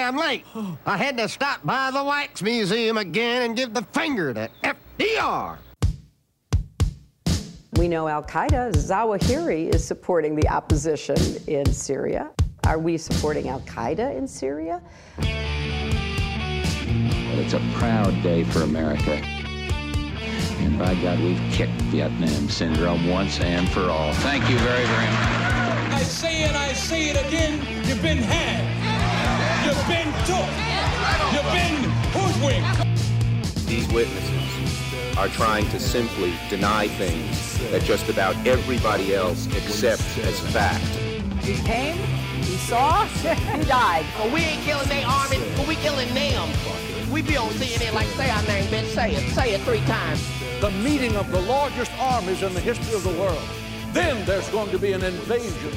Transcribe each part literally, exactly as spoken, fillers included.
I'm late. I had to stop by the Wax Museum again and give the finger to F D R. We know Al-Qaeda, Zawahiri, is supporting the opposition in Syria. Are we supporting Al-Qaeda in Syria? Well, it's a proud day for America. And by God, we've kicked Vietnam syndrome once and for all. Thank you very, very much. I say it, I say it again, you've been had. You've been took. You've been hoodwinked. These witnesses are trying to simply deny things that just about everybody else accepts as fact. He came, he saw, he died. Well, we ain't killing their army, but we killing them. We be on C N N like, say our name, bitch, say it. Say it three times. The meeting of the largest armies in the history of the world. Then there's going to be an invasion.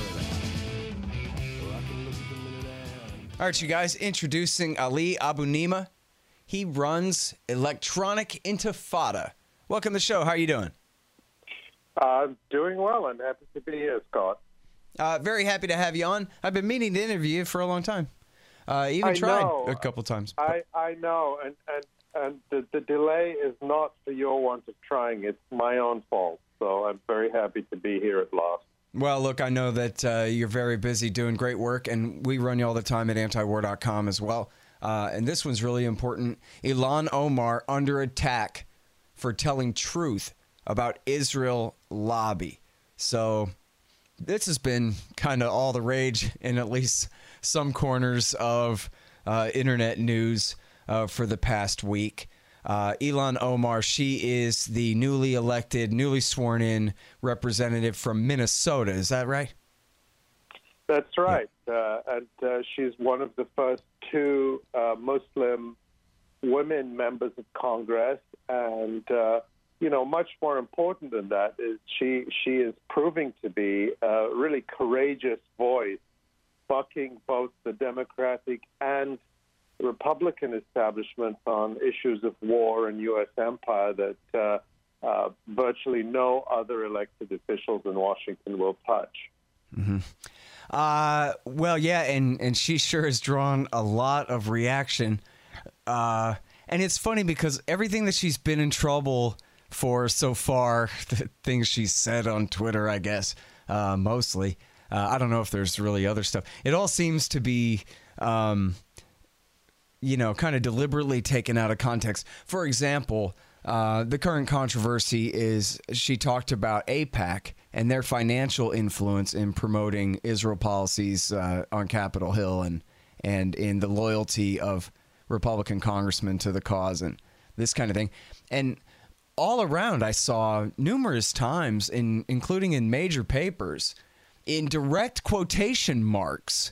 All right, you guys, introducing Ali Abu Nima. He runs Electronic Intifada. Welcome to the show. How are you doing? I'm doing well and happy to be here, Scott. Uh, very happy to have you on. I've been meaning to interview you for a long time. Uh, even I tried know. a couple times. I, I know, and, and, and the, the delay is not for your want of trying. It's my own fault. So I'm very happy to be here at last. Well, look, I know that uh, you're very busy doing great work, and we run you all the time at anti war dot com as well. Uh, and this one's really important. Ilhan Omar under attack for telling truth about Israel lobby. So this has been kind of all the rage in at least some corners of uh, internet news uh, for the past week. Uh, Ilhan Omar, she is the newly elected, newly sworn in representative from Minnesota. Is that right? That's right. Uh, and uh, she's one of the first two uh, Muslim women members of Congress. And, uh, you know, much more important than that is she, she is proving to be a really courageous voice, bucking both the Democratic and Republican establishments on issues of war and U S empire that uh, uh, virtually no other elected officials in Washington will touch. Mm-hmm. Uh, well, yeah, and, and she sure has drawn a lot of reaction. Uh, and it's funny because everything that she's been in trouble for so far, the things she's said on Twitter, I guess, uh, mostly. Uh, I don't know if there's really other stuff. It all seems to be, um, you know, kind of deliberately taken out of context. For example, uh, the current controversy is she talked about AIPAC and their financial influence in promoting Israel policies uh, on Capitol Hill and and in the loyalty of Republican congressmen to the cause and this kind of thing. And all around, I saw numerous times, in including in major papers, in direct quotation marks,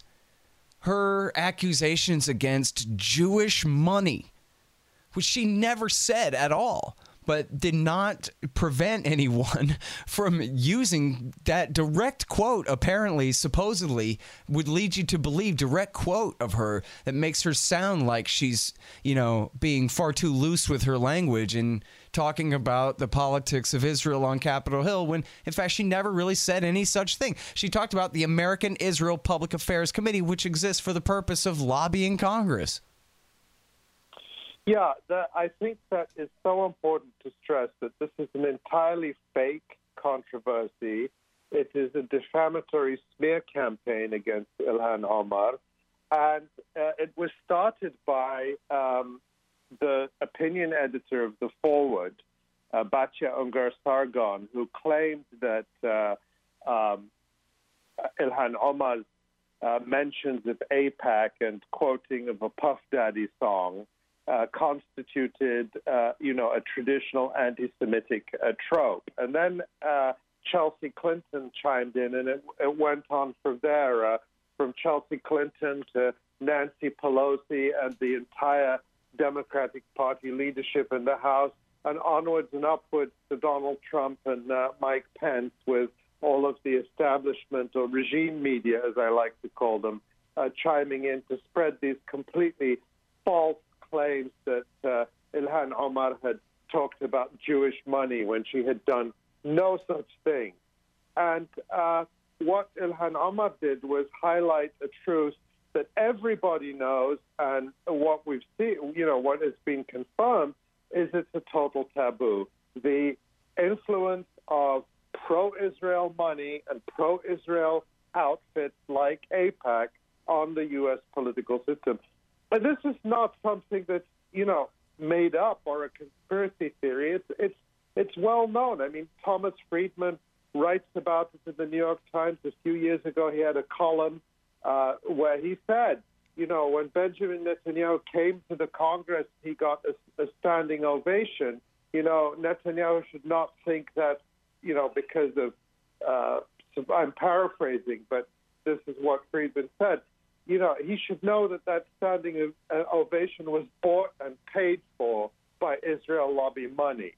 her accusations against Jewish money, which she never said at all, but did not prevent anyone from using that direct quote. Apparently, supposedly, would lead you to believe direct quote of her that makes her sound like she's, you know, being far too loose with her language and talking about the politics of Israel on Capitol Hill when, in fact, she never really said any such thing. She talked about the American Israel Public Affairs Committee, which exists for the purpose of lobbying Congress. Yeah, that, I think that is so important to stress that this is an entirely fake controversy. It is a defamatory smear campaign against Ilhan Omar, and uh, it was started by um, the opinion editor of The Forward, uh, Batya Ungar Sargon, who claimed that uh, um, Ilhan Omar's uh, mentions of AIPAC and quoting of a Puff Daddy song Uh, constituted, uh, you know, a traditional anti-Semitic uh, trope. And then uh, Chelsea Clinton chimed in, and it, it went on from there, uh, from Chelsea Clinton to Nancy Pelosi and the entire Democratic Party leadership in the House, and onwards and upwards to Donald Trump and uh, Mike Pence, with all of the establishment or regime media, as I like to call them, uh, chiming in to spread these completely false claims that uh, Ilhan Omar had talked about Jewish money when she had done no such thing. And uh, what Ilhan Omar did was highlight a truth that everybody knows, and what we've seen, you know, what has been confirmed is it's a total taboo. The influence of pro-Israel money and pro-Israel outfits like AIPAC on the U S political system. But this is not something that's, you know, made up or a conspiracy theory. It's, it's, it's well known. I mean, Thomas Friedman writes about it in the New York Times. A few years ago, he had a column uh, where he said, you know, when Benjamin Netanyahu came to the Congress, he got a, a standing ovation. You know, Netanyahu should not think that, you know, because of, uh, I'm paraphrasing, but this is what Friedman said, you know, he should know that that standing ovation was bought and paid for by Israel lobby money.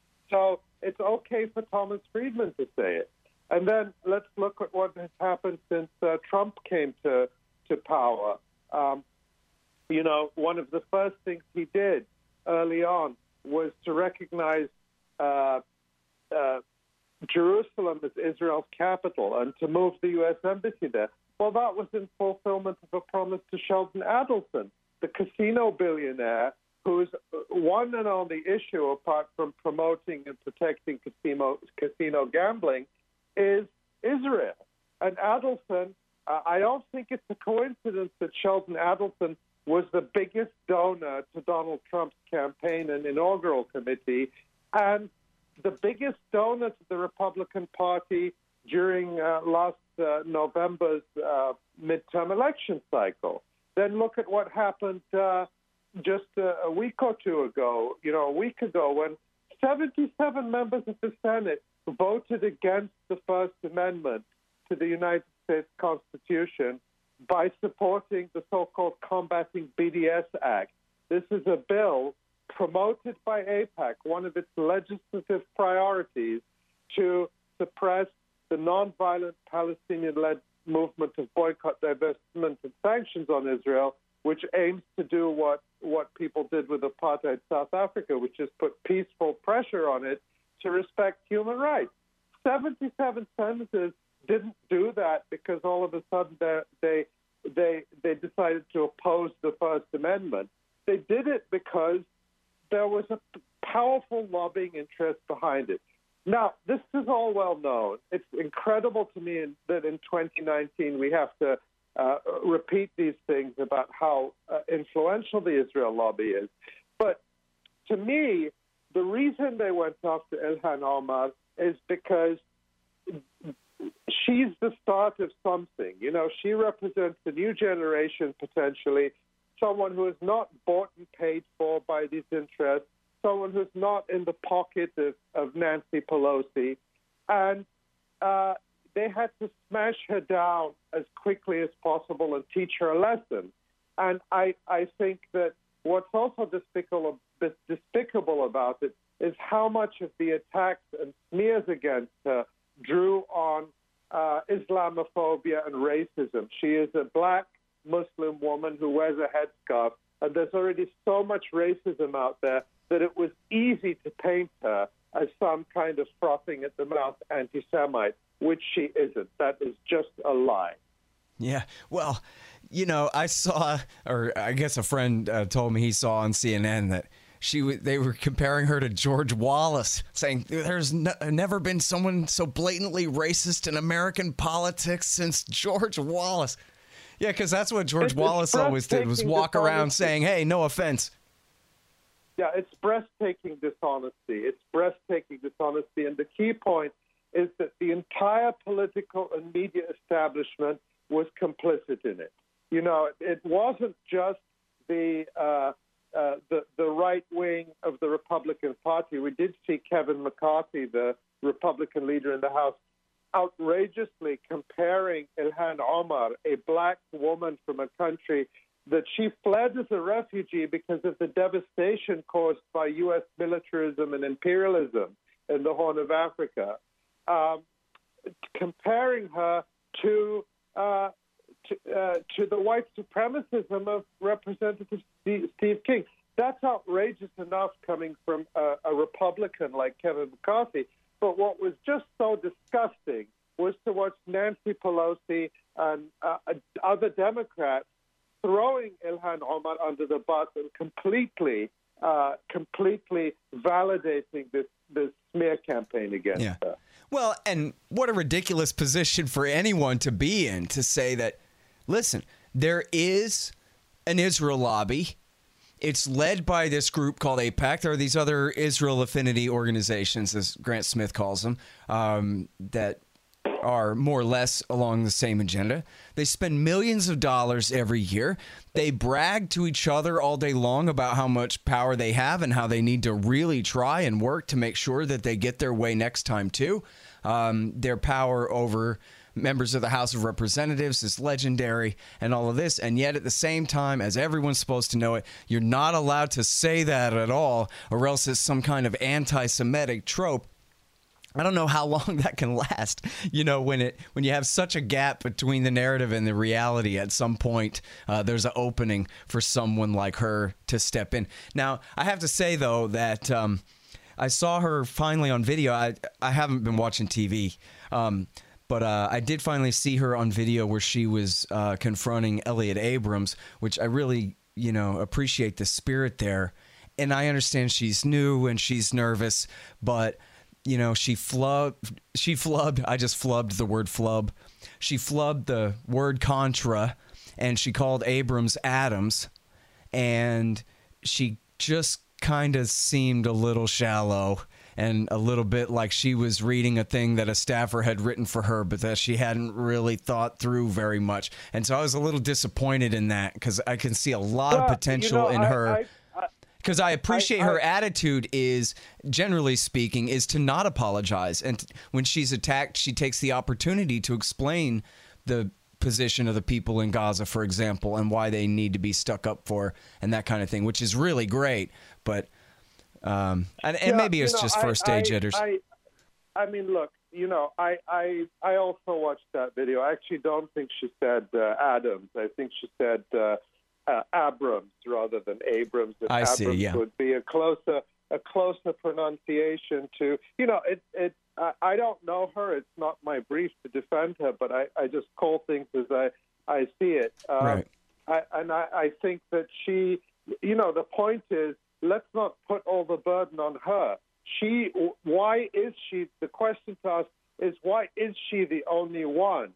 So it's okay for Thomas Friedman to say it. And then let's look at what has happened since uh, Trump came to, to power. Um, you know, one of the first things he did early on was to recognize uh, uh, Jerusalem as Israel's capital and to move the U S embassy there. Well, that was in fulfillment of a promise to Sheldon Adelson, the casino billionaire, whose one and only issue, apart from promoting and protecting casino, casino gambling, is Israel. And Adelson, uh, I don't think it's a coincidence that Sheldon Adelson was the biggest donor to Donald Trump's campaign and inaugural committee, and the biggest donor to the Republican Party during uh, last uh, November's uh, midterm election cycle. Then look at what happened uh, just uh, a week or two ago, you know, a week ago, when seventy-seven members of the Senate voted against the First Amendment to the United States Constitution by supporting the so-called Combating B D S Act. This is a bill promoted by AIPAC, one of its legislative priorities, to suppress the nonviolent Palestinian-led movement of boycott, divestment, and sanctions on Israel, which aims to do what, what people did with apartheid South Africa, which is put peaceful pressure on it to respect human rights. seventy-seven senators didn't do that because all of a sudden they, they, they decided to oppose the First Amendment. They did it because there was a powerful lobbying interest behind it. Now, this is all well known. It's incredible to me in, that in twenty nineteen we have to uh, repeat these things about how uh, influential the Israel lobby is. But to me, the reason they went after Ilhan Omar is because she's the start of something. You know, she represents a new generation, potentially, someone who is not bought and paid for by these interests, someone who's not in the pocket of, of Nancy Pelosi. And uh, they had to smash her down as quickly as possible and teach her a lesson. And I, I think that what's also despicable, despicable about it is how much of the attacks and smears against her drew on uh, Islamophobia and racism. She is a black Muslim woman who wears a headscarf, and there's already so much racism out there that it was easy to paint her as some kind of frothing at the mouth anti-Semite, which she isn't. That is just a lie. Yeah, well, you know, I saw, or I guess a friend uh, told me he saw on C N N that she w- they were comparing her to George Wallace, saying there's n- never been someone so blatantly racist in American politics since George Wallace. Yeah, because that's what George It's, Wallace it's always did, was walk around saying, hey, no offense. Yeah, it's breathtaking dishonesty. It's breathtaking dishonesty. And the key point is that the entire political and media establishment was complicit in it. You know, it wasn't just the uh, uh, the, the right wing of the Republican Party. We did see Kevin McCarthy, the Republican leader in the House, outrageously comparing Ilhan Omar, a black woman from a country that she fled as a refugee because of the devastation caused by U S militarism and imperialism in the Horn of Africa, um, comparing her to, uh, to, uh, to the white supremacism of Representative Steve, Steve King. That's outrageous enough coming from a, a Republican like Kevin McCarthy. But what was just so disgusting was to watch Nancy Pelosi and uh, other Democrats throwing Ilhan Omar under the bus and completely, uh, completely validating this, this smear campaign against Yeah. her. Well, and what a ridiculous position for anyone to be in, to say that, listen, there is an Israel lobby. It's led by this group called AIPAC. There are these other Israel affinity organizations, as Grant Smith calls them, um, that are more or less along the same agenda. They spend millions of dollars every year. They brag to each other all day long about how much power they have and how they need to really try and work to make sure that they get their way next time too. Um, their power over members of the House of Representatives is legendary and all of this. And yet at the same time, as everyone's supposed to know it, you're not allowed to say that at all, or else it's some kind of anti-Semitic trope. I don't know how long that can last, you know, when it when you have such a gap between the narrative and the reality. At some point, uh, there's an opening for someone like her to step in. Now, I have to say, though, that um, I saw her finally on video. I, I haven't been watching T V, um, but uh, I did finally see her on video where she was uh, confronting Elliott Abrams, which I really, you know, appreciate the spirit there. And I understand she's new and she's nervous, but you know, she flubbed, she flubbed, I just flubbed the word flub. She flubbed the word Contra, and she called Abrams Adams, and she just kind of seemed a little shallow and a little bit like she was reading a thing that a staffer had written for her, but that she hadn't really thought through very much. And so I was a little disappointed in that, because I can see a lot Well, of potential you know, in I- her. I- Because I appreciate I- her I- attitude is, generally speaking, is to not apologize. And t- when she's attacked, she takes the opportunity to explain the position of the people in Gaza, for example, and why they need to be stuck up for and that kind of thing, which is really great. But, um, and, and Yeah, maybe you it's know, just I- first stage I, jitters. I, I mean, look, you know, I, I, I also watched that video. I actually don't think she said uh, Adams. I think she said uh, uh, Abrams rather than Abrams. And I see, Abrams yeah. would be a closer, a closer pronunciation to, you know, it, it. I, I don't know her. It's not my brief to defend her, but I, I just call things as I, I see it. Um, Right. I, and I, I think that she, you know, the point is, let's not put all the burden on her. She, why is she, the question to us is, why is she the only one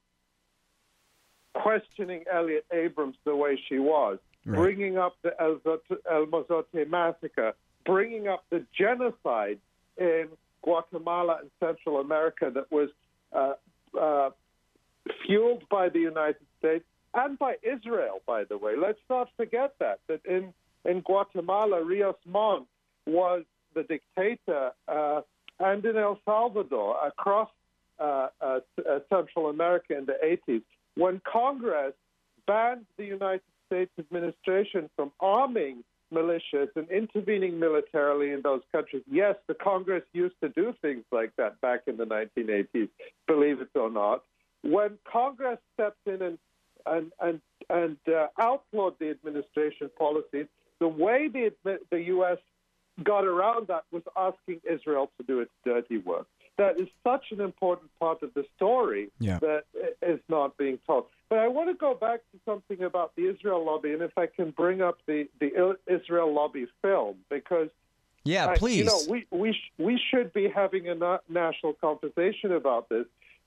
questioning Elliott Abrams the way she was, Right. bringing up the El, El Mozote massacre, bringing up the genocide in Guatemala and Central America that was uh, uh, fueled by the United States and by Israel, by the way. Let's not forget that, that in, in Guatemala, Rios Montt was the dictator, uh, and in El Salvador, across uh, uh, uh, Central America in the eighties, when Congress banned the United States administration from arming militias and intervening militarily in those countries. Yes, the Congress used to do things like that back in the nineteen eighties, believe it or not. When Congress stepped in and and and, and uh, outlawed the administration policies, the way the, the U S got around that was asking Israel to do its dirty work. That is such an important part of the story Yeah. that is not being told. But I want to go back to something about the Israel lobby, and if I can bring up the, the Israel lobby film, because yeah, I- please. you know, we we sh- we should be having a na- national conversation about this.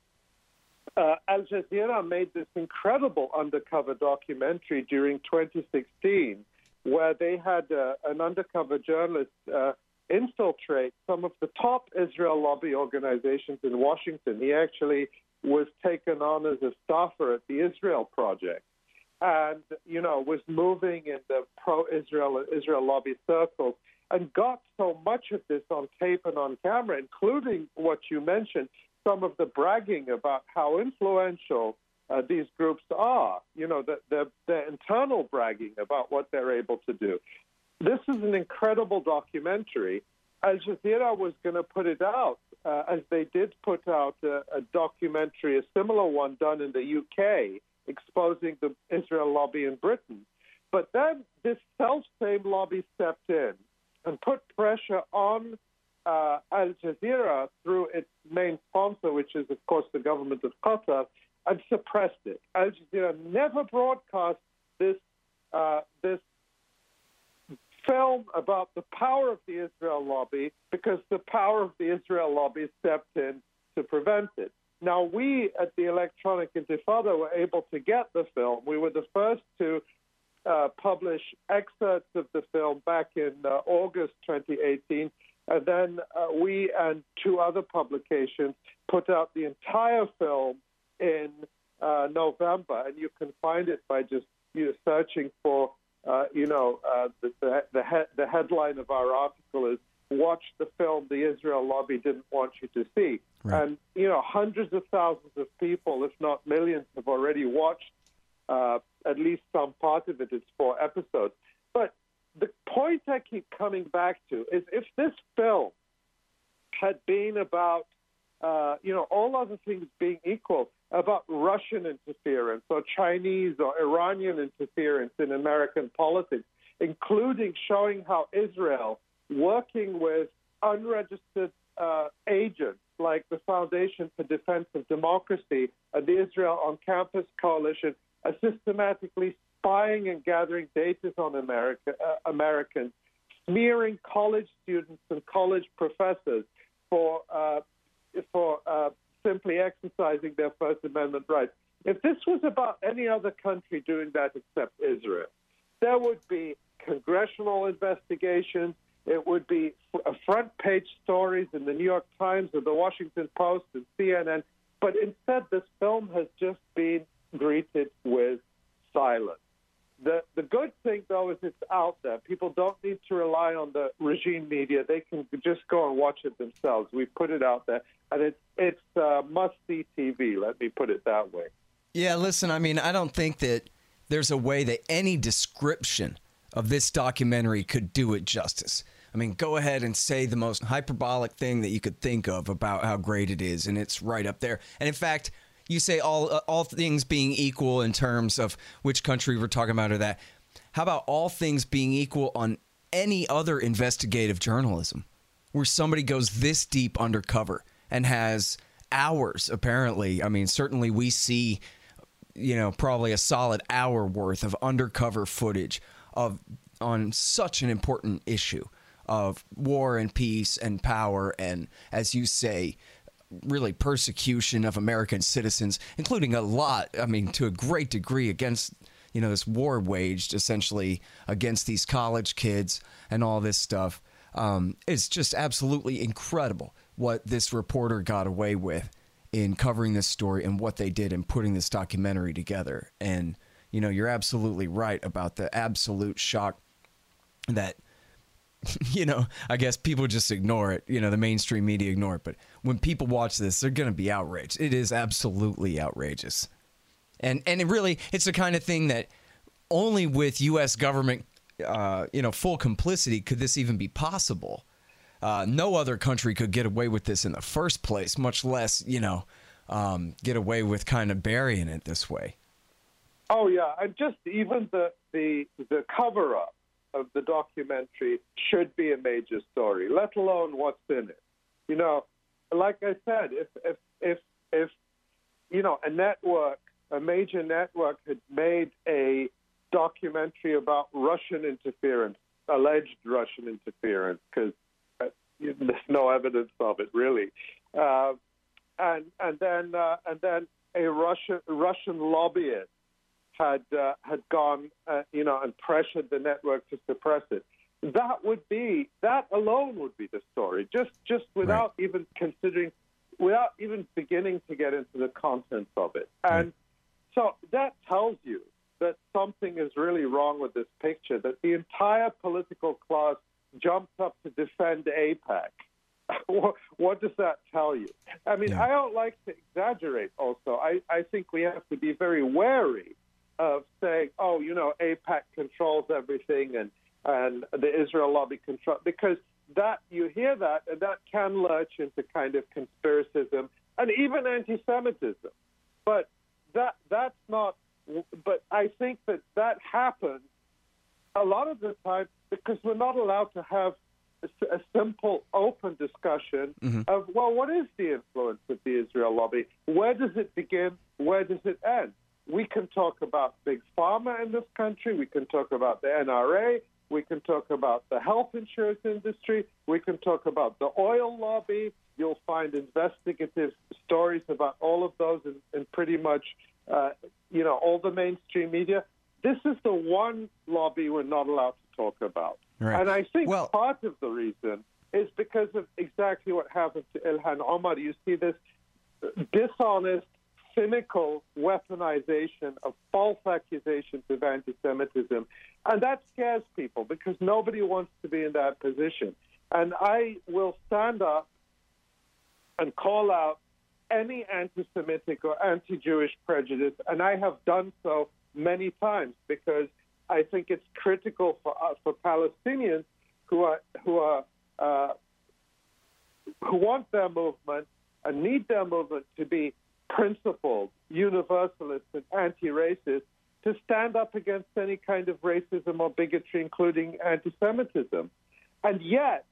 Uh, Al Jazeera made this incredible undercover documentary during twenty sixteen, where they had uh, an undercover journalist uh, infiltrate some of the top Israel lobby organizations in Washington. He actually was taken on as a staffer at the Israel Project, and you know was moving in the pro-Israel Israel lobby circles, and got so much of this on tape and on camera, including what you mentioned, some of the bragging about how influential uh, these groups are, you know, the, the, the internal bragging about what they're able to do. This is an incredible documentary. Al Jazeera was going to put it out, uh, as they did put out a, a documentary, a similar one done in the U K, exposing the Israel lobby in Britain. But then this self-same lobby stepped in and put pressure on uh, Al Jazeera through its main sponsor, which is, of course, the government of Qatar, and suppressed it. Al Jazeera never broadcast this uh, this film about the power of the Israel lobby because the power of the Israel lobby stepped in to prevent it. Now, we at the Electronic Intifada were able to get the film. We were the first to uh, publish excerpts of the film back in uh, August twenty eighteen, and then uh, we and two other publications put out the entire film in uh, November, and you can find it by just you know, searching for, uh, you know, uh, the the, the, he- the headline of our article is "Watch the film the Israel lobby didn't want you to see." Right. And, you know, hundreds of thousands of people, if not millions, have already watched uh, at least some part of it. It's four episodes. But the point I keep coming back to is if this film had been about, uh, you know, all other things being equal, about Russian interference or Chinese or Iranian interference in American politics, including showing how Israel, working with unregistered uh, agents like the Foundation for Defense of Democracy and the Israel on Campus Coalition, are systematically spying and gathering data on America, uh, Americans, smearing college students and college professors for uh, for uh, simply exercising their First Amendment rights. If this was about any other country doing that except Israel, there would be congressional investigations. It would be front-page stories in the New York Times or the Washington Post and C N N. But instead, this film has just been greeted with silence. The the good thing, though, is it's out there. People don't need to rely on the regime media. They can just go and watch it themselves. We put it out there, and it's, it's uh, must-see T V, let me put it that way. Yeah, listen, I mean, I don't think that there's a way that any description of this documentary could do it justice. I mean, go ahead and say the most hyperbolic thing that you could think of about how great it is, and it's right up there. And in fact, you say all uh, all things being equal in terms of which country we're talking about or that. How about all things being equal on any other investigative journalism where somebody goes this deep undercover and has hours, apparently. I mean, certainly we see, you know, probably a solid hour worth of undercover footage of on such an important issue of war and peace and power and, as you say, really persecution of American citizens, including a lot, I mean, to a great degree against, you know, this war waged essentially against these college kids and all this stuff. Um, it's just absolutely incredible what this reporter got away with in covering this story and what they did in putting this documentary together. And, you know, you're absolutely right about the absolute shock that, you know, I guess people just ignore it. You know, the mainstream media ignore it. But when people watch this, they're going to be outraged. It is absolutely outrageous. And and it really, it's the kind of thing that only with U S government, uh, you know, full complicity could this even be possible. Uh, no other country could get away with this in the first place, much less, you know, um, get away with kind of burying it this way. Oh, yeah. And just even the, the, the cover-up of the documentary should be a major story, let alone what's in it. You know, like I said, if if if if you know a network, a major network, had made a documentary about Russian interference, alleged Russian interference, because uh, there's no evidence of it really, uh, and and then uh, and then a Russian Russian lobbyist had uh, had gone, uh, you know, and pressured the network to suppress it. That would be, that alone would be the story, just just without right. even considering, without even beginning to get into the contents of it. And right. so that tells you that something is really wrong with this picture, that the entire political class jumped up to defend AIPAC. what, what does that tell you? I mean, yeah. I don't like to exaggerate also. I, I think we have to be very wary of saying, oh, you know, AIPAC controls everything and, and the Israel lobby control, because that you hear that and that can lurch into kind of conspiracism and even anti-Semitism. But that that's not, but I think that that happens a lot of the time because we're not allowed to have a, a simple, open discussion mm-hmm. of, well, what is the influence of the Israel lobby? Where does it begin? Where does it end? We can talk about Big Pharma in this country. We can talk about the N R A. We can talk about the health insurance industry. We can talk about the oil lobby. You'll find investigative stories about all of those in, in pretty much, uh, you know, all the mainstream media. This is the one lobby we're not allowed to talk about. Right. And I think well, part of the reason is because of exactly what happened to Ilhan Omar. You see this dishonest, cynical weaponization of false accusations of anti-Semitism. And that scares people because nobody wants to be in that position. And I will stand up and call out any anti-Semitic or anti-Jewish prejudice, and I have done so many times because I think it's critical for uh, for Palestinians who are who are uh, who want their movement and need their movement to be principled, universalist, and anti-racist, to stand up against any kind of racism or bigotry, including anti-Semitism. And yet,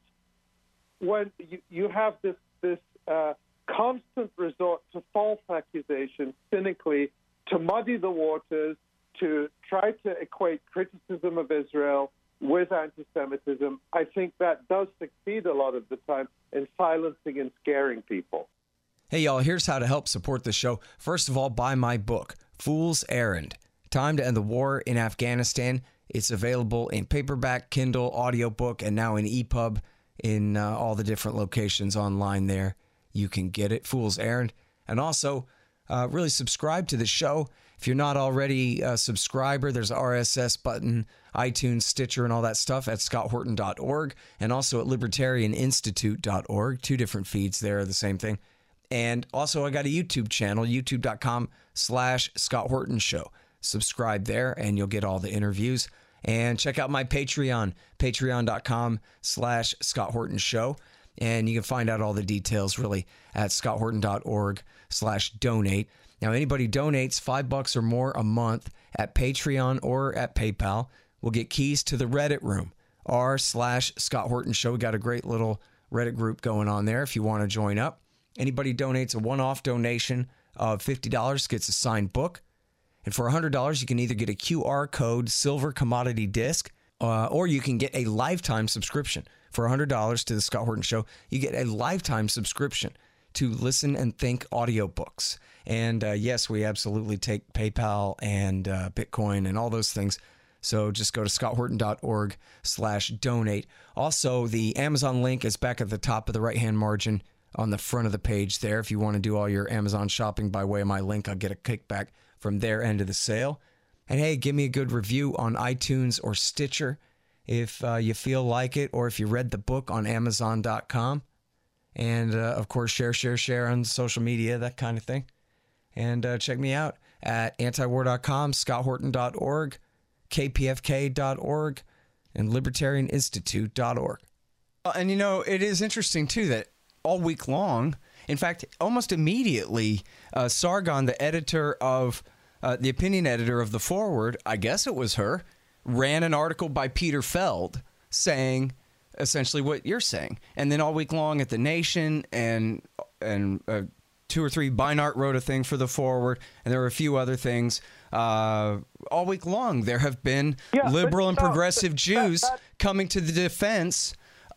when you, you have this this uh, constant resort to false accusations, cynically, to muddy the waters, to try to equate criticism of Israel with anti-Semitism, I think that does succeed a lot of the time in silencing and scaring people. Hey, y'all, here's how to help support the show. First of all, buy my book, Fool's Errand, Time to End the War in Afghanistan. It's available in paperback, Kindle, audiobook, and now in E P U B in uh, all the different locations online there. You can get it, Fool's Errand. And also, uh, really subscribe to the show. If you're not already a subscriber, there's an R S S button, iTunes, Stitcher, and all that stuff at scott horton dot org, and also at libertarian institute dot org. Two different feeds there, the same thing. And also, I got a YouTube channel, youtube.com slash Scott Horton Show. Subscribe there, and you'll get all the interviews. And check out my Patreon, patreon.com slash Scott Horton Show. And you can find out all the details, really, at scott horton dot org slash donate. Now, anybody donates five bucks or more a month at Patreon or at PayPal will get keys to the Reddit room, r slash Scott Horton Show. We got a great little Reddit group going on there if you want to join up. Anybody donates a one-off donation of fifty dollars gets a signed book. And for one hundred dollars, you can either get a Q R code silver commodity disc, uh, or you can get a lifetime subscription. For one hundred dollars to the Scott Horton Show, you get a lifetime subscription to Listen and Think audiobooks. And uh, yes, we absolutely take PayPal and uh, Bitcoin and all those things. So just go to scott horton dot org slash donate. Also, the Amazon link is back at the top of the right-hand margin on the front of the page there. If you want to do all your Amazon shopping by way of my link, I'll get a kickback from their end of the sale. And hey, give me a good review on iTunes or Stitcher if uh, you feel like it, or if you read the book on amazon dot com. And, uh, of course, share, share, share on social media, that kind of thing. And uh, check me out at antiwar dot com, scott horton dot org, k p f k dot org, and libertarian institute dot org. Uh, and, you know, it is interesting, too, that all week long, in fact, almost immediately, uh, Sargon, the editor of, uh, the opinion editor of The Forward, I guess it was her, ran an article by Peter Feld saying essentially what you're saying. And then all week long at The Nation and and uh, two or three, Beinart wrote a thing for The Forward, and there were a few other things. Uh, all week long, there have been yeah, liberal and no, progressive that, Jews that, coming to the defense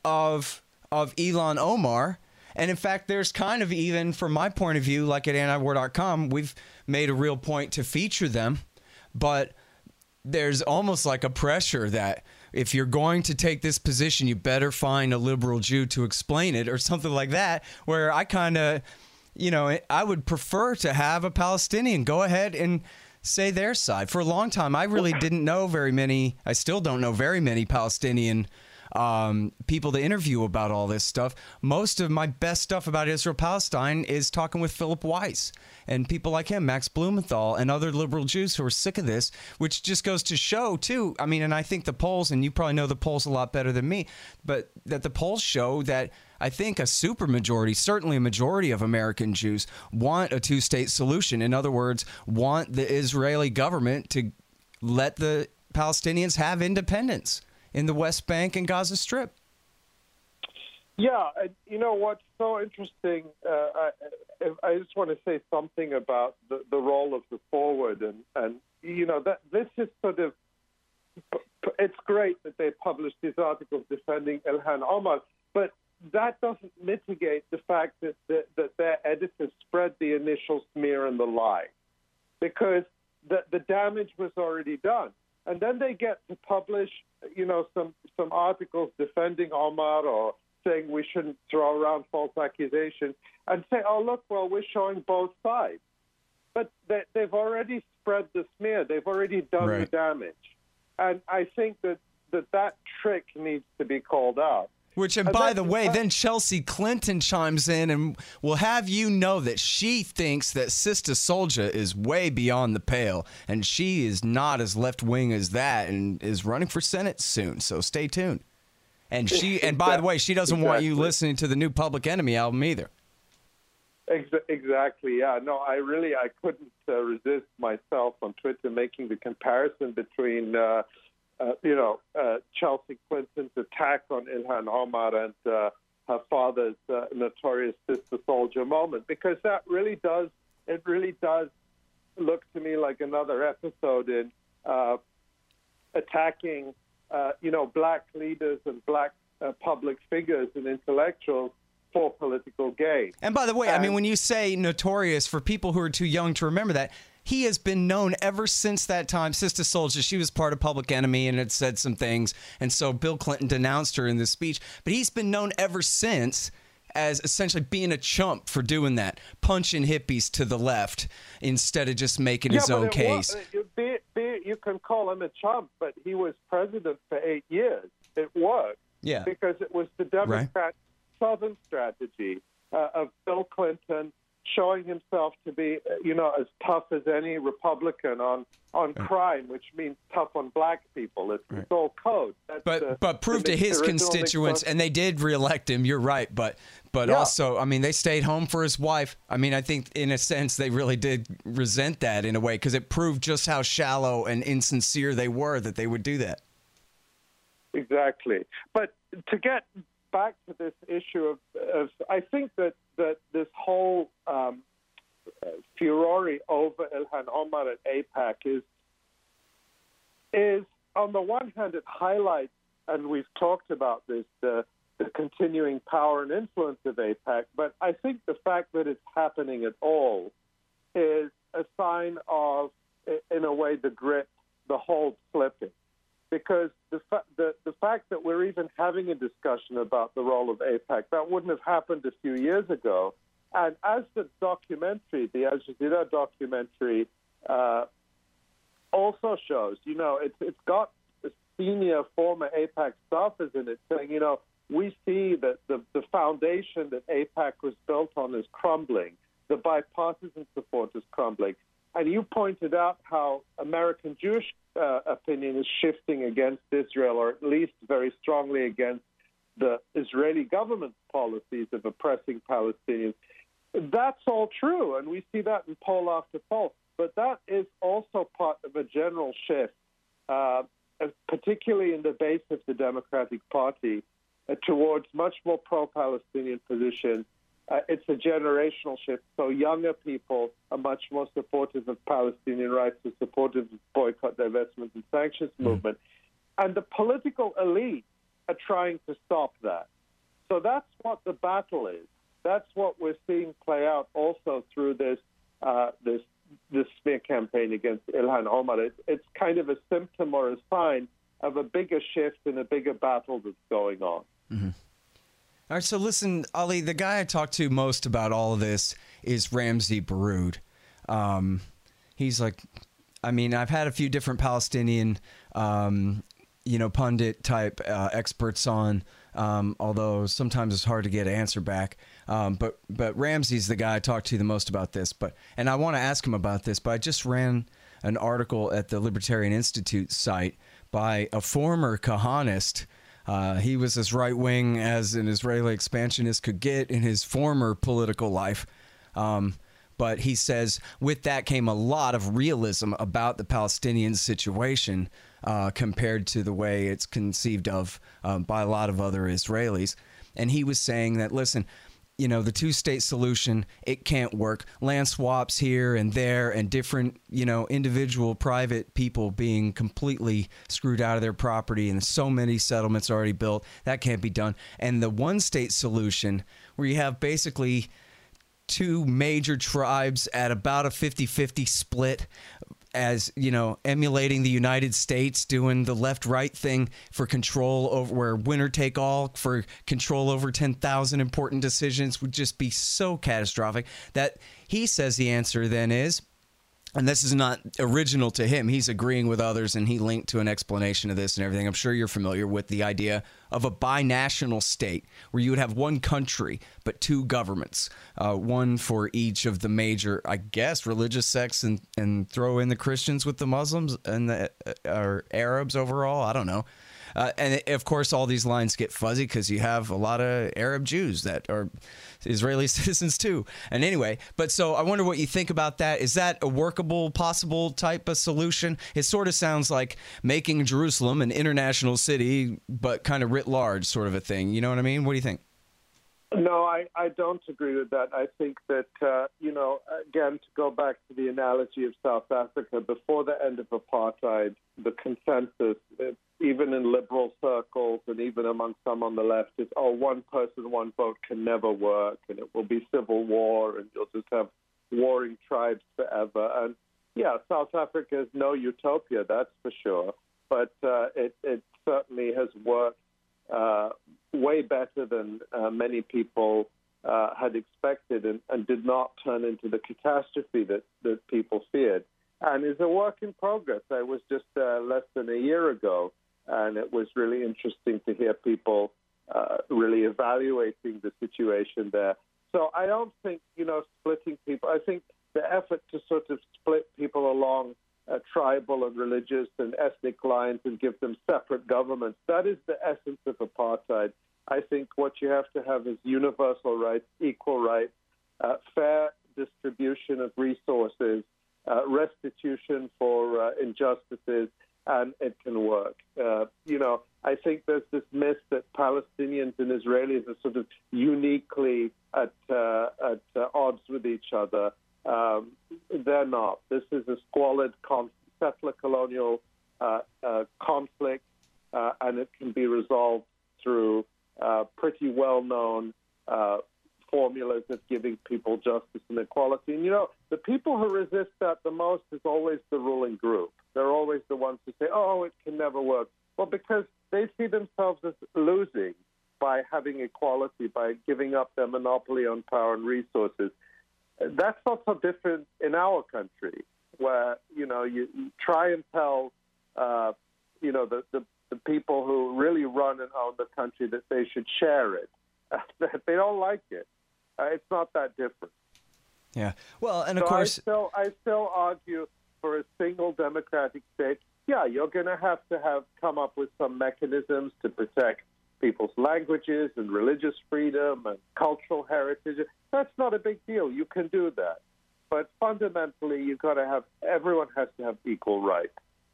of of Ilhan Omar. And in fact, there's kind of even, from my point of view, like at antiwar dot com, we've made a real point to feature them. But there's almost like a pressure that if you're going to take this position, you better find a liberal Jew to explain it or something like that, where I kind of, you know, I would prefer to have a Palestinian go ahead and say their side. For a long time, I really didn't know very many, I still don't know very many Palestinian um, people to interview about all this stuff. Most of my best stuff about Israel-Palestine is talking with Philip Weiss and people like him, Max Blumenthal, and other liberal Jews who are sick of this, which just goes to show, too, I mean, and I think the polls, and you probably know the polls a lot better than me, but that the polls show that I think a supermajority, certainly a majority of American Jews, want a two-state solution. In other words, want the Israeli government to let the Palestinians have independence in the West Bank and Gaza Strip. Yeah, and you know what's so interesting? Uh, I, I just want to say something about the, the role of the forward, and, and you know that this is sort of. It's great that they publish these articles defending Ilhan Omar, but that doesn't mitigate the fact that, that, that their editors spread the initial smear and the lie, because the, the damage was already done. And then they get to publish, you know, some, some articles defending Omar or saying we shouldn't throw around false accusations, and say, oh, look, well, we're showing both sides. But they, they've already spread the smear. They've already done Right. the damage. And I think that, that that trick needs to be called out. Which, and And by that- the way, that- then Chelsea Clinton chimes in and will have you know that she thinks that Sister Soldier is way beyond the pale, and she is not as left-wing as that and is running for Senate soon, so stay tuned. And she, and by the way, she doesn't want you Exactly. listening to the new Public Enemy album either. Ex- Exactly, yeah. No, I really, I couldn't uh, resist myself on Twitter making the comparison between, uh, uh, you know, uh, Chelsea Clinton's attack on Ilhan Omar and uh, her father's uh, notorious Sister Soldier moment, because that really does, it really does look to me like another episode in uh, attacking, uh, you know, black leaders and black uh, public figures and intellectuals for political gain. And by the way, I mean, And- when you say notorious, for people who are too young to remember that, he has been known ever since that time. Sister Soldier, she was part of Public Enemy and had said some things, and so Bill Clinton denounced her in this speech. But he's been known ever since as essentially being a chump for doing that, punching hippies to the left instead of just making his but own it case. wa- it- be, it- be, it- you can call him a chump, but he was president for eight years. It worked. Yeah. Because it was the Democrat Southern strategy uh, of Bill Clinton showing himself to be, uh, you know, as tough as any Republican on on crime, which means tough on black people. It's, it's all code. That's But the- but prove the to his original constituents, Nixon- and they did reelect him. You're right, but but Yeah. also, I mean, they stayed home for his wife. I mean, I think in a sense they really did resent that in a way, because it proved just how shallow and insincere they were that they would do that. Exactly. But to get back to this issue of, of I think that, that this whole um, uh, furore over Ilhan Omar at AIPAC is, is, on the one hand, it highlights, and we've talked about this, the, the continuing power and influence of AIPAC, but I think the fact that it's happening at all is a sign of, in a way, the grit, the hold slipping. Because the, fa- the the fact that we're even having a discussion about the role of AIPAC, that wouldn't have happened a few years ago. And as the documentary, the Al Jazeera documentary, uh, also shows, you know, it's it's got senior former AIPAC staffers in it saying, you know, we see that the, the foundation that AIPAC was built on is crumbling. The bipartisan support is crumbling. And you pointed out how American Jewish uh, opinion is shifting against Israel, or at least very strongly against the Israeli government's policies of oppressing Palestinians. That's all true, and we see that in poll after poll. But that is also part of a general shift, uh, particularly in the base of the Democratic Party, uh, towards much more pro-Palestinian positions. Uh, it's a generational shift. So younger people are much more supportive of Palestinian rights, are supportive of boycott, divestment, and sanctions mm. movement. And the political elite are trying to stop that. So that's what the battle is. That's what we're seeing play out also through this uh, this this smear campaign against Ilhan Omar. It, it's kind of a symptom or a sign of a bigger shift and a bigger battle that's going on. Mm-hmm. All right, so listen, Ali, the guy I talk to most about all of this is Ramzy Baroud. Um, he's like, I mean, I've had a few different Palestinian, um, you know, pundit type uh, experts on, um, although sometimes it's hard to get an answer back. Um, but but Ramzy's the guy I talk to the most about this. But and I want to ask him about this, but I just ran an article at the Libertarian Institute site by a former Kahanist. Uh, he was as right-wing as an Israeli expansionist could get in his former political life. Um, but he says with that came a lot of realism about the Palestinian situation uh, compared to the way it's conceived of um, by a lot of other Israelis. and he was saying that, listen, you know, the two-state solution, it can't work. Land swaps here and there and different, you know, individual private people being completely screwed out of their property and so many settlements already built, that can't be done. And the one-state solution, where you have basically two major tribes at about a fifty-fifty split, as, you know, emulating the United States, doing the left-right thing for control over, where winner take all for control over ten thousand important decisions, would just be so catastrophic that he says the answer then is, and this is not original to him, he's agreeing with others, and he linked to an explanation of this and everything. I'm sure you're familiar with the idea of a binational state where you would have one country but two governments, uh, one for each of the major, I guess, religious sects, and, and throw in the Christians with the Muslims and the uh, or Arabs overall. I don't know. Uh, and of course, all these lines get fuzzy because you have a lot of Arab Jews that are Israeli citizens too. And anyway, but so I wonder what you think about that. Is that a workable, possible type of solution? It sort of sounds like making Jerusalem an international city, but kind of writ large sort of a thing. You know what I mean? What do you think? No, I, I don't agree with that. I think that, uh, you know, again, to go back to the analogy of South Africa, before the end of apartheid, the consensus, even in liberal circles and even among some on the left, is, oh, one person, one vote can never work, and it will be civil war, and you'll just have warring tribes forever. And, yeah, South Africa is no utopia, that's for sure, but uh, it, it certainly has worked uh, way better than uh, many people uh, had expected, and, and did not turn into the catastrophe that, that people feared. And is a work in progress. I was just uh, less than a year ago, and it was really interesting to hear people uh, really evaluating the situation there. So I don't think, you know, splitting people, I think the effort to sort of split people along uh, tribal and religious and ethnic lines and give them separate governments, that is the essence of apartheid. I think what you have to have is universal rights, equal rights, uh, fair distribution of resources, uh, restitution for uh, injustices, and it can work. Uh, you know, I think there's this myth that Palestinians and Israelis are sort of uniquely at, uh, at uh, odds with each other. Um, they're not. This is a squalid con- settler colonial uh, uh, conflict, uh, and it can be resolved through uh, pretty well-known uh, formulas of giving people justice and equality. And, you know, the people who resist that the most is always the ruling group. They're always the ones who say, oh, it can never work. Well, because they see themselves as losing by having equality, by giving up their monopoly on power and resources. That's not so different in our country, where, you know, you, you try and tell, uh, you know, the, the, the people who really run and own the country that they should share it. They don't like it. Uh, it's not that different. Yeah. Well, and of so course, I still, I still argue for a single democratic state. Yeah, you're going to have to have come up with some mechanisms to protect people's languages and religious freedom and cultural heritage. That's not a big deal. You can do that. But fundamentally, you've got to have, everyone has to have equal rights.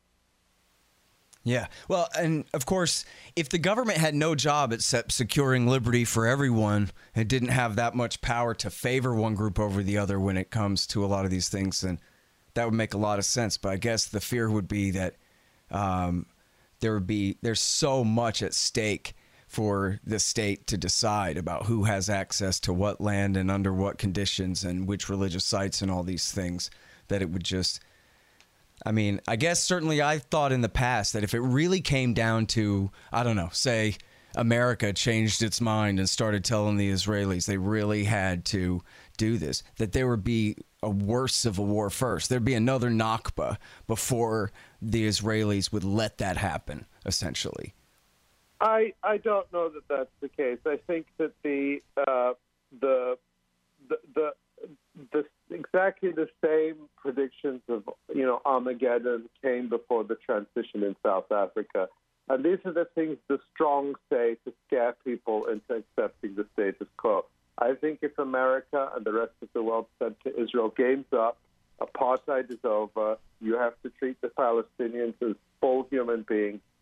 Yeah. Well, and of course, if the government had no job except securing liberty for everyone, and didn't have that much power to favor one group over the other when it comes to a lot of these things, then that would make a lot of sense. But I guess the fear would be that um, there would be, there's so much at stake for the state to decide about who has access to what land and under what conditions and which religious sites and all these things, that it would just... I mean, I guess certainly I thought in the past that if it really came down to, I don't know, say America changed its mind and started telling the Israelis they really had to do this, that there would be a worse civil war first. There'd be another Nakba before the Israelis would let that happen, essentially. I I don't know that that's the case. I think that the uh, the the the the exactly the same predictions of, you know, Armageddon came before the transition in South Africa. And these are the things the strong say to scare people into accepting the status quo. I think if America and the rest of the world said to Israel, game's up, apartheid is over, you have to treat the Palestinians as full human beings,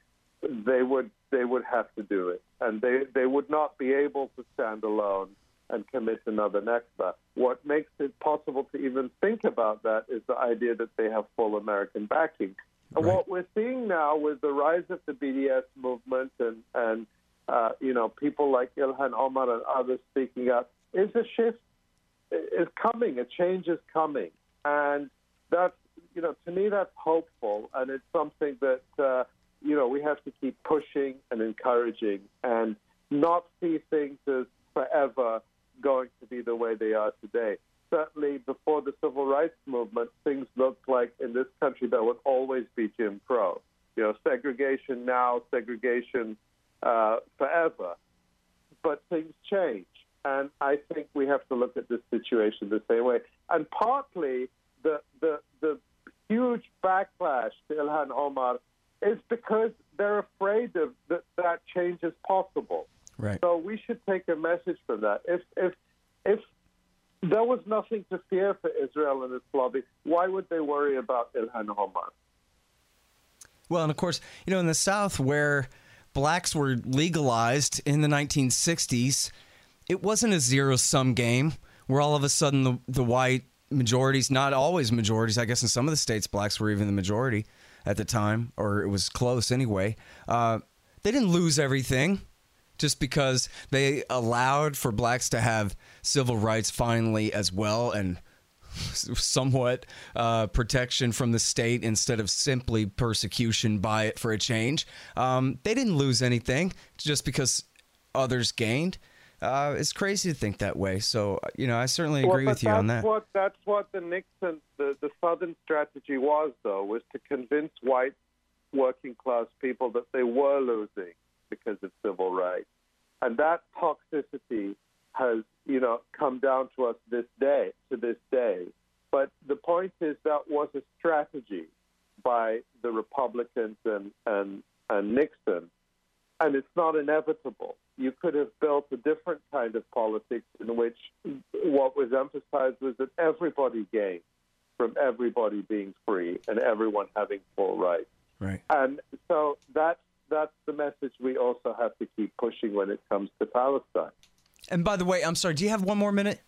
they would they would have to do it, and they, they would not be able to stand alone and commit another Nakba. What makes it possible to even think about that is the idea that they have full American backing. And Right. what we're seeing now with the rise of the B D S movement and, and uh, you know, people like Ilhan Omar and others speaking up is a shift is coming. A change is coming. And that's, you know, to me that's hopeful, and it's something that, uh, you know, we have to keep pushing and encouraging and not see things as forever going to be the way they are today. Certainly before the civil rights movement, things looked like in this country there would always be Jim Crow. You know, segregation now, segregation uh, forever. But things change. And I think we have to look at this situation the same way. And partly the the, the huge backlash to Ilhan Omar is because they're afraid of that that change is possible. Right. So we should take a message from that. If if if there was nothing to fear for Israel and its lobby, why would they worry about Ilhan Omar? Well, and of course, you know, in the South where blacks were legalized in the nineteen sixties, it wasn't a zero-sum game where all of a sudden the, the white majorities, not always majorities, I guess in some of the states blacks were even the majority at the time, or it was close anyway. Uh, they didn't lose everything just because they allowed for blacks to have civil rights finally as well, and somewhat uh, protection from the state instead of simply persecution by it for a change. Um, they didn't lose anything just because others gained. Uh, it's crazy to think that way. So, you know, I certainly agree well, with you on that. What, that's what the Nixon, the, the Southern strategy was, though, was to convince white working class people that they were losing because of civil rights. And that toxicity has, you know, come down to us this day, to this day. But the point is that was a strategy by the Republicans and, and, and Nixon, and it's not inevitable. You could have built a different kind of politics in which what was emphasized was that everybody gained from everybody being free and everyone having full rights. Right. And so that's, that's the message we also have to keep pushing when it comes to Palestine. And by the way, I'm sorry, do you have one more minute?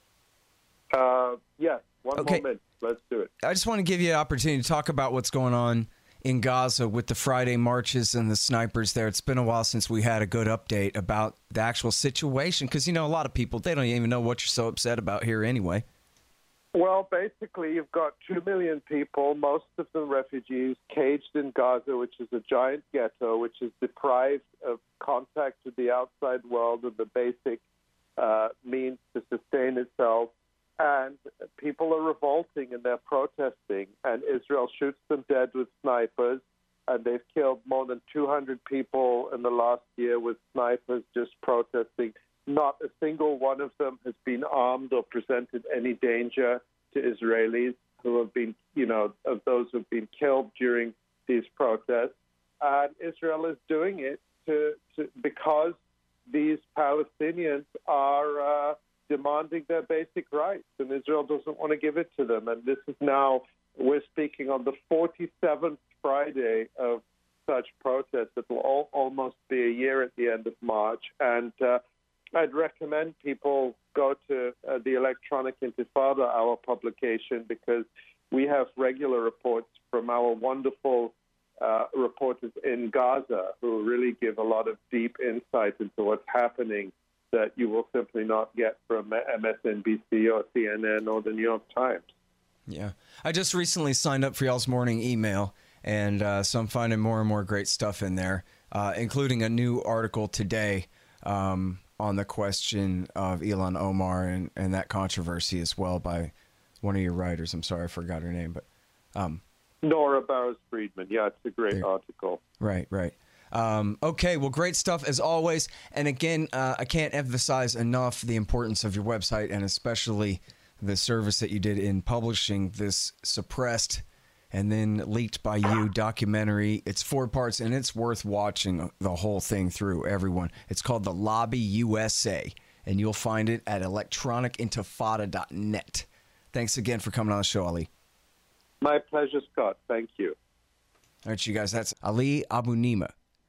Uh, yes, one Okay. more minute. Let's do it. I just want to give you an opportunity to talk about what's going on in Gaza with the Friday marches and the snipers there. It's been a while since we had a good update about the actual situation because, you know, a lot of people, they don't even know what you're so upset about here anyway. Well, basically, you've got two million people, most of them refugees, caged in Gaza, which is a giant ghetto, which is deprived of contact with the outside world and the basic uh, means to sustain itself. And people are revolting and they're protesting, and Israel shoots them dead with snipers, and they've killed more than two hundred people in the last year with snipers just protesting. Not a single one of them has been armed or presented any danger to Israelis who have been, you know, of those who have been killed during these protests. And Israel is doing it to, to because these Palestinians are uh, demanding their basic rights, and Israel doesn't want to give it to them. And this is now, we're speaking on the forty-seventh Friday of such protests. It will all, almost be a year at the end of March. And uh, I'd recommend people go to uh, the Electronic Intifada, our publication, because we have regular reports from our wonderful uh, reporters in Gaza who really give a lot of deep insight into what's happening that you will simply not get from M S N B C or C N N or the New York Times. Yeah. I just recently signed up for y'all's morning email, and uh, so I'm finding more and more great stuff in there, uh, including a new article today um, on the question of Ilhan Omar and, and that controversy as well by one of your writers. I'm sorry, I forgot her name, but um, Nora Barrows-Friedman. Yeah, it's a great there. article. Right, right. Um, okay, well, great stuff as always. And again, uh, I can't emphasize enough the importance of your website and especially the service that you did in publishing this suppressed and then leaked by you documentary. It's four parts, and it's worth watching the whole thing through, everyone. It's called The Lobby U S A, and you'll find it at electronic intifada dot net. Thanks again for coming on the show, Ali. My pleasure, Scott. Thank you. All right, you guys, that's Ali Abunimah.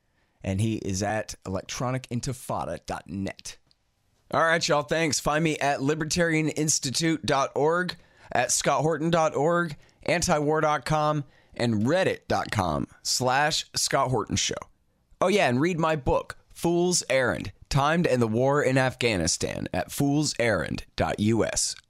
and he is at electronic intifada dot net. All right, y'all, thanks. Find me at libertarian institute dot org, at scott horton dot org, antiwar dot com, and reddit dot com slash Scott Horton Show. Oh, yeah, and read my book, Fool's Errand, Time to End the War in Afghanistan, at fools errand dot U S.